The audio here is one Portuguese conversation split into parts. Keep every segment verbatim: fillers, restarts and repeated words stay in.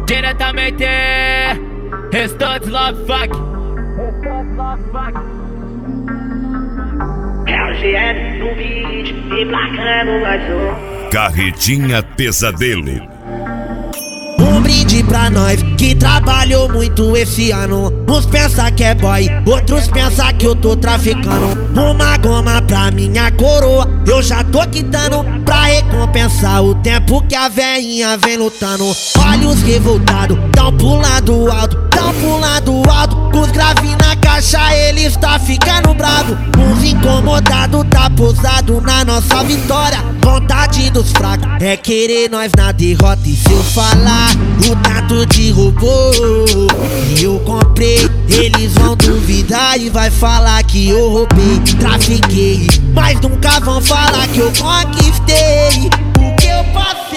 Diretamente Restantes Love Fuck. É o G N no beat, emplacando mais um. Carretinha Pesadelo. Um brinde pra nós que trabalhou muito esse ano. Uns pensa que é boy, outros pensa que eu tô traficando. Uma goma pra minha coroa, eu já tô quitando, pra recompensar o tempo que a veinha vem lutando. Olha os revoltados, tão pulando alto, tão pulando alto. Com os graves na caixa, eles tá ficando bravo. Uns incomodados tá pousado na nossa vitória. Vontade dos fracos é querer nós na derrota. E se eu falar o tanto de robô que eu comprei, eles vão duvidar e vai falar que eu roubei, trafiquei, mas nunca vão falar que eu conquistei o que eu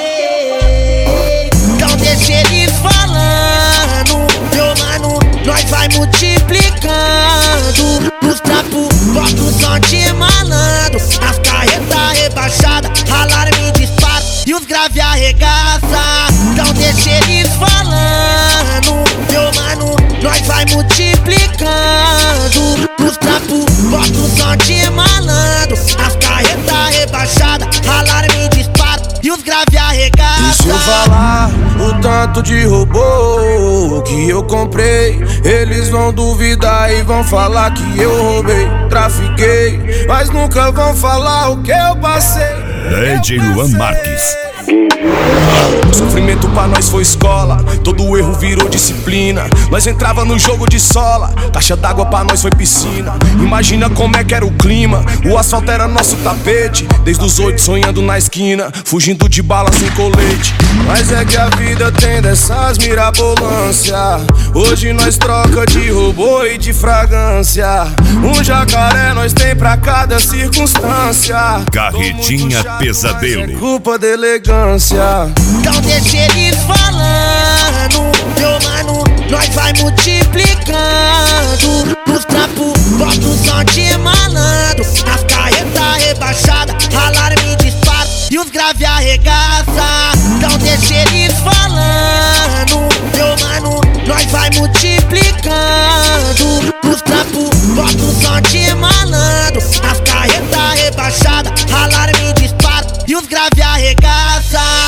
passei. Então deixa eles falando, meu mano, nós vai multiplicando. Nos trampos, bota o som de malandro, as carretas rebaixadas, alarme dispara e os grave arregaça. Então deixa eles falando, meu mano, nós vai multiplicando. Nos trampos, bota o som de malandro, as carretas rebaixadas, alarme dispara e os grave arregaça. E se eu falar o tanto de robô que eu comprei, eles vão duvidar e vão falar que eu roubei, trafiquei, mas nunca vão falar o que eu passei. D J Luan Marques. Sofrimento pra nós foi escola, todo erro virou disciplina. Nós entrava no jogo de sola, caixa d'água pra nós foi piscina. Imagina como é que era o clima, o asfalto era nosso tapete. Desde os oito sonhando na esquina, fugindo de bala sem colete. Mas é que a vida tem dessas mirabolância. Hoje nós troca de robô e de fragrância. Um jacaré nós tem pra cada circunstância. Carretinha Pesadelo. É culpa da elegância. Então deixa eles falando, meu mano, nós vai multiplicando. Nos trampos, bota o som de malandro, as carretas rebaixadas, alarme dispara e os grave arregaça. Então deixa eles falando, meu mano, nós vai multiplicando. Nos trampos, bota o som de malandro, as carretas rebaixadas, alarme dispara e os grave arregaça.